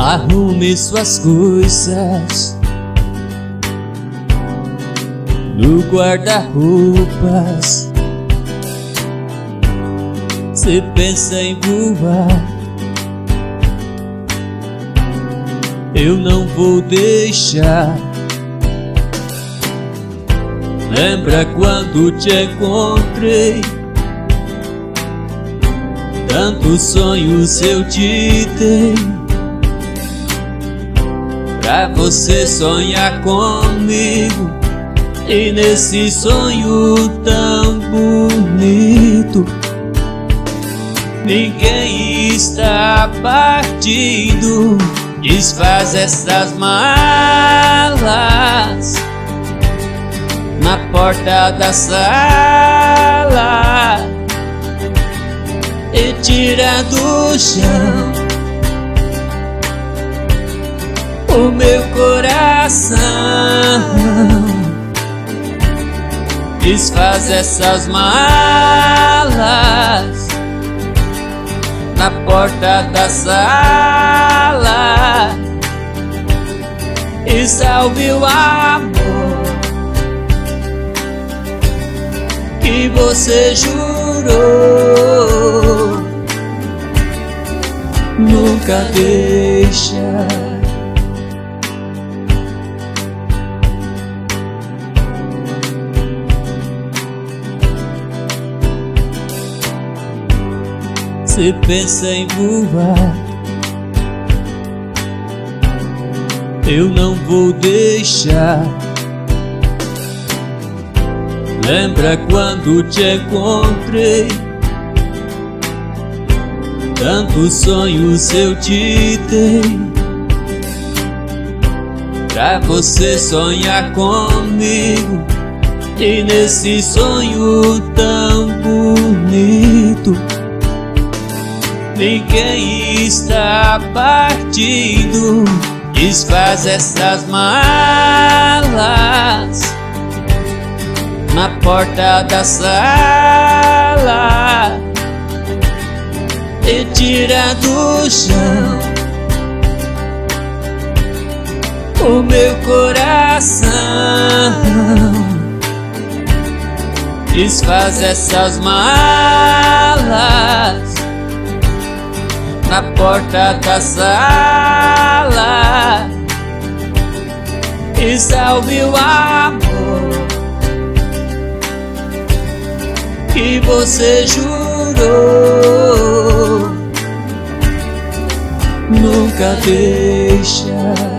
Arrume suas coisas no guarda-roupas. Cê pensa em voar, eu não vou deixar. Lembra quando te encontrei? Tantos sonhos eu te dei pra você sonhar comigo. E nesse sonho tão bonito, ninguém está partido. Desfaz essas malas na porta da sala e tira do chão o meu coração. Desfaz essas malas na porta da sala e salve o amor que você jurou nunca deixa. Você pensa em voar, eu não vou deixar. Lembra quando te encontrei? Tantos sonhos eu te dei pra você sonhar comigo. E nesse sonho tão bonito, ninguém está partido. Desfaz essas malas na porta da sala e tira do chão o meu coração. Desfaz essas malas na porta da sala e salve o amor que você jurou nunca deixa.